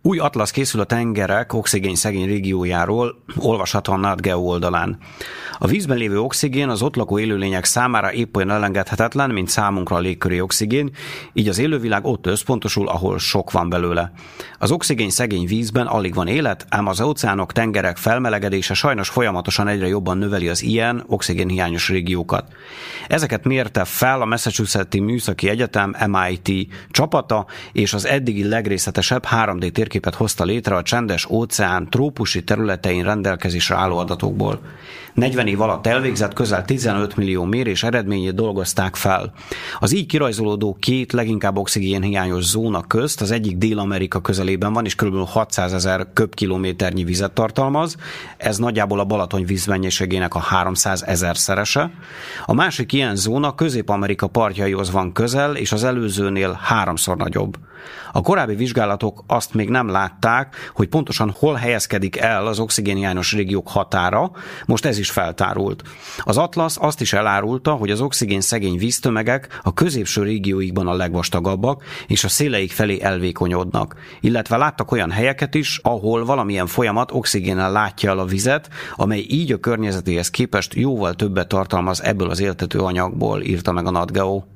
Új atlasz készül a tengerek oxigénszegény régiójáról, olvasható a NatGeo oldalán. A vízben lévő oxigén az ott lakó élőlények számára épp olyan elengedhetetlen, mint számunkra a légköri oxigén, így az élővilág ott összpontosul, ahol sok van belőle. Az oxigénszegény vízben alig van élet, ám az óceánok, tengerek felmelegedése sajnos folyamatosan egyre jobban növeli az ilyen oxigénhiányos régiókat. Ezeket mérte fel a Massachusetts-i Műszaki Egyetem MIT csapata, és az eddigi legrészletesebb 3D térképet hozta létre a csendes óceán trópusi területein rendelkezésre álló adatokból. 40 év alatt elvégzett közel 15 millió mérés eredményét dolgozták fel. Az így kirajzolódó két leginkább oxigénhiányos zóna közt az egyik Dél-Amerika közelében van, és kb. 600 000 köbkilométernyi vizet tartalmaz, ez nagyjából a Balaton vízmennyiségének a 300 000-szerese. A másik ilyen zóna Közép-Amerika partjaihoz van közel, és az előzőnél 3-szor nagyobb. A korábbi vizsgálatok azt még nem látták, hogy pontosan hol helyezkedik el az oxigénhiányos régiók határa, most ez is feltárult. Az atlasz azt is elárulta, hogy az oxigénszegény víztömegek a középső régióikban a legvastagabbak, és a széleik felé elvékonyodnak. Illetve láttak olyan helyeket is, ahol valamilyen folyamat oxigénnel látja el a vizet, amely így a környezetéhez képest jóval többet tartalmaz ebből az éltető anyagból, írta meg a NatGeo.